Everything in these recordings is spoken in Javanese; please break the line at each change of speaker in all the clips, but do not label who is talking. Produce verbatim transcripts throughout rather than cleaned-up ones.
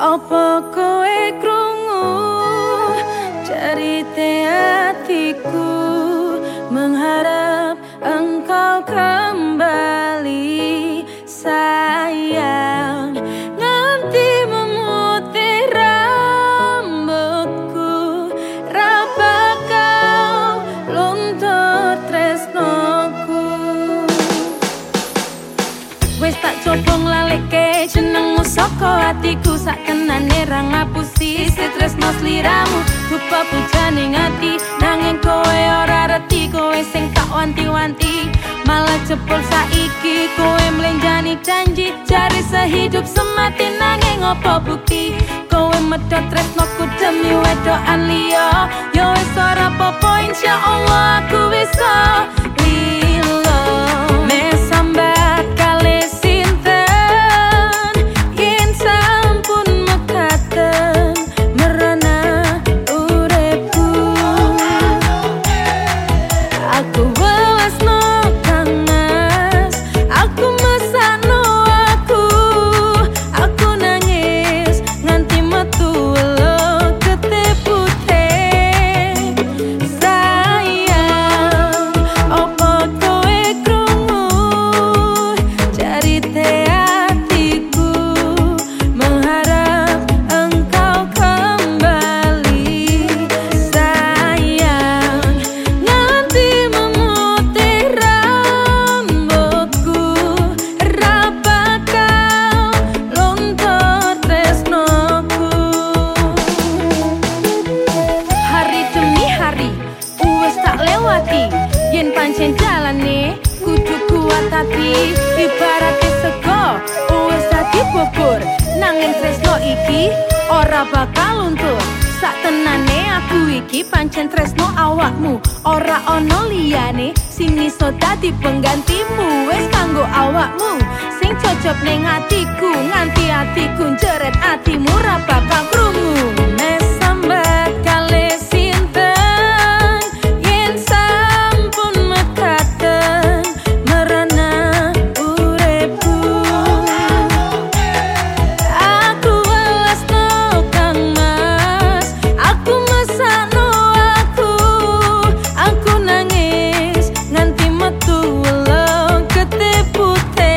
Apa kowe krungu cerita hatiku, mengharap engkau kembali sayang. Nganti memutih rambutku, raba kau luntur tresnoku. Wis tak coba nglaleke jenengmu saka hatiku, sak kenane ra ngapusi tresno sliramu. Rupa pujaning ati nanging kowe ora reti, kowe sing tak wanti-wanti malah jebol saiki. Kowe mlenjani janji cari sehidup semati, nanging apa bukti kowe medhot tresnoku demi wedokan liya. Yo wis ora apa-apa, insyaallah aku bisa lilo. Mesambat kali sinten yen sampun mekaten merana uripku. Aku welasno kangas, aku mesakno aku, aku nangis nganti metu welo ketepute. Sayang, opo kowe krungu cerita hatiku, mengharap engkau kembali sayang. Nganti memutih rambutku, raba kau luntur tresnoku. Hari demi hari wis tak lewati, yen pancen jalane kudu kuat hati. Ibarate sego wis dadi bubur, nanging tresno iki ora bakal luntur. Sak tenane aku iki pancen tresno awakmu, ora ono liyane sing iso dadi penggantimu. Wis kanggo awakmu sing cocok ning atiku, nganti atiku njeret atimu ra bakal krungu. Mesambat kali sinten yen sampun mekaten merana uripku. Aku welasno kangas, aku mesakno aku, aku nangis nganti metu welo ketepute.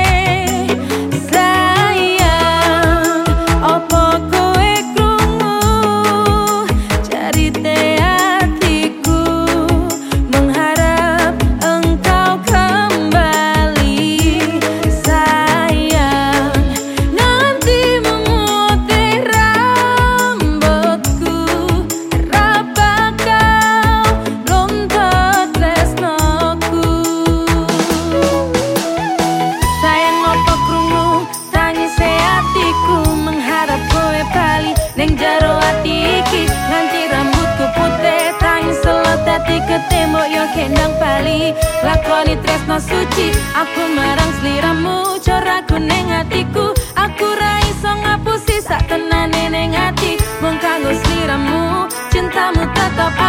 Sayang, opo kowe krungu cerita hatiku, mengharap engkau kembali sayang. Nganti memutih rambutku, raba kau luntur tresnoku. Sayang, opo krungu tangise hatiku, mengharap kowe bali ning jero ati iki. Nganti rambutku putih tangis selot dadi ketembok, yo kendang bali lakoni tresno suci aku marang sliramu. Coraku ning atiku, aku ra iso ngapusi sak tenane ning ati, mung kanggo sliramu cintamu tetap